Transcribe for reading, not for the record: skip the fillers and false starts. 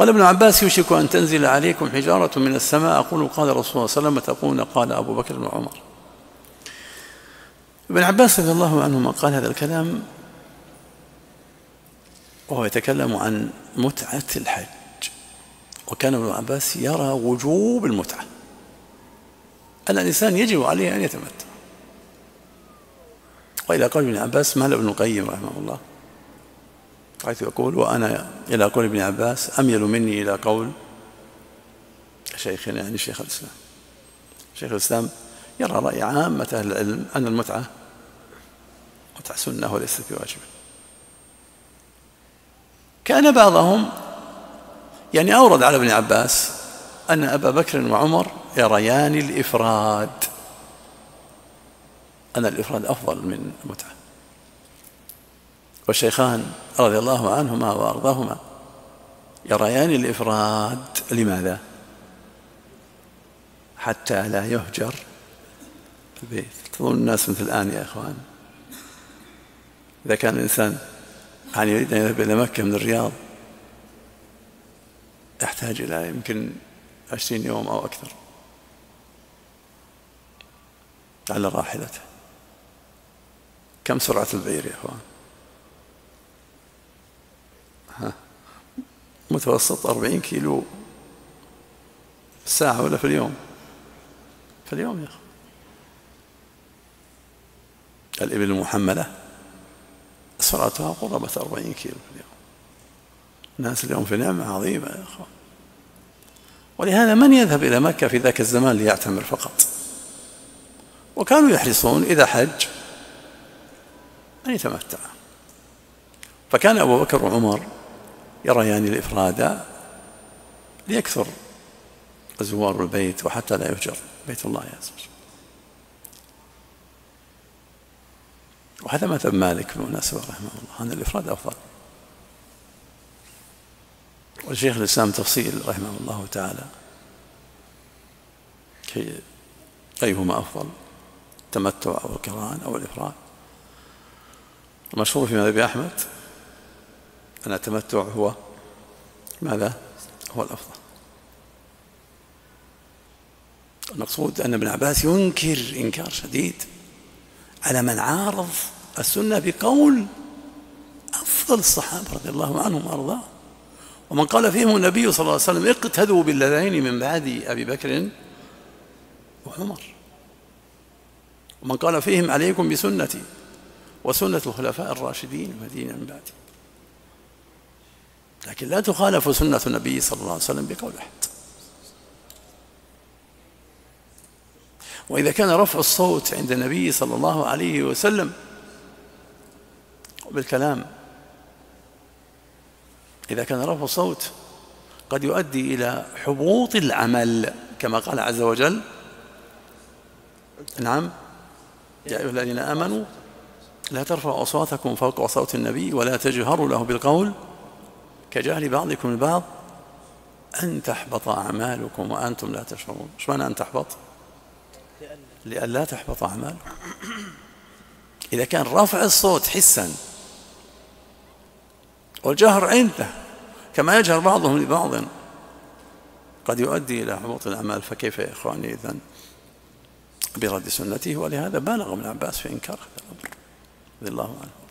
قال ابن عباس: يوشك أن تنزل عليكم حجارة من السماء، أقول قال رسول الله صلى الله عليه وسلم تقول قال أبو بكر وعمر. ابن عباس رضي الله عنهما قال هذا الكلام وهو يتكلم عن متعة الحج، وكان ابن عباس يرى وجوب المتعة، أن الإنسان يجب عليه أن يتمتع. وإلى قول ابن عباس مال ابن القيم رحمه الله، حيث يقول: وأنا إلى قول ابن عباس أميل مني إلى قول شيخنا، يعني شيخ الإسلام. شيخ الإسلام يرى رأي عامة أهل العلم أن المتعة متعة سنة وليست بواجب. كان بعضهم يعني أورد على ابن عباس أن أبا بكر وعمر يريان الإفراد، أن الإفراد أفضل من المتعة. والشيخان رضي الله عنهما وأرضاهما يريان الإفراد. لماذا؟ حتى لا يهجر البيت. تظن الناس مثل الآن يا إخوان، إذا كان الإنسان يعني يريد أن يذهب إلى مكة من الرياض يحتاج إلى يمكن 20 يوم أو أكثر على راحلته. كم سرعة البعير يا إخوان؟ متوسط 40 كيلو في الساعة ولا في اليوم؟ في اليوم يا أخوان. الإبل المحملة سرعتها قرابة 40 كيلو في اليوم. الناس اليوم في نعمة عظيمة يا أخوان. ولهذا من يذهب إلى مكة في ذاك الزمان ليعتمر فقط؟ وكانوا يحرصون إذا حج أن يتمتع. فكان أبو بكر وعمر يريان الإفراد ليكثر زوار البيت وحتى لا يهجر بيت الله عز وجل. وهذا مذهب مالك بالمناسبة رحمه الله، أن الإفراد أفضل. والشيخ الإسلام تفصيل رحمه الله تعالى أيهما أفضل، التمتع أو القران أو الإفراد. المشهور في مذهب أحمد أن التمتع هو ماذا؟ هو الأفضل. المقصود أن ابن عباس ينكر إنكار شديد على من عارض السنة بقول أفضل الصحابة رضي الله عنهم وأرضاهم، ومن قال فيهم النبي صلى الله عليه وسلم: اقتدوا بالذين من بعد أبي بكر وعمر. ومن قال فيهم: عليكم بسنتي وسنة الخلفاء الراشدين المهديين من بعدي. لكن لا تخالف سنة النبي صلى الله عليه وسلم بقول أحد. وإذا كان رفع الصوت عند النبي صلى الله عليه وسلم بالكلام، إذا كان رفع الصوت قد يؤدي إلى حبوط العمل، كما قال عز وجل: نعم يا أيها الذين آمنوا لا ترفعوا أصواتكم فوق صوت النبي ولا تجهروا له بالقول كجهل بعضكم البعض أن تحبط أعمالكم وأنتم لا تشعرون. إيش معنى أن تحبط؟ لأن لا تحبط أعمالكم. إذا كان رفع الصوت حسا والجهر عنده كما يجهر بعضهم لبعض قد يؤدي إلى حبوط الأعمال، فكيف يا إخواني إذن برد سنته؟ ولهذا بالغ ابن عباس في إنكار هذا الأمر رضي الله عنه.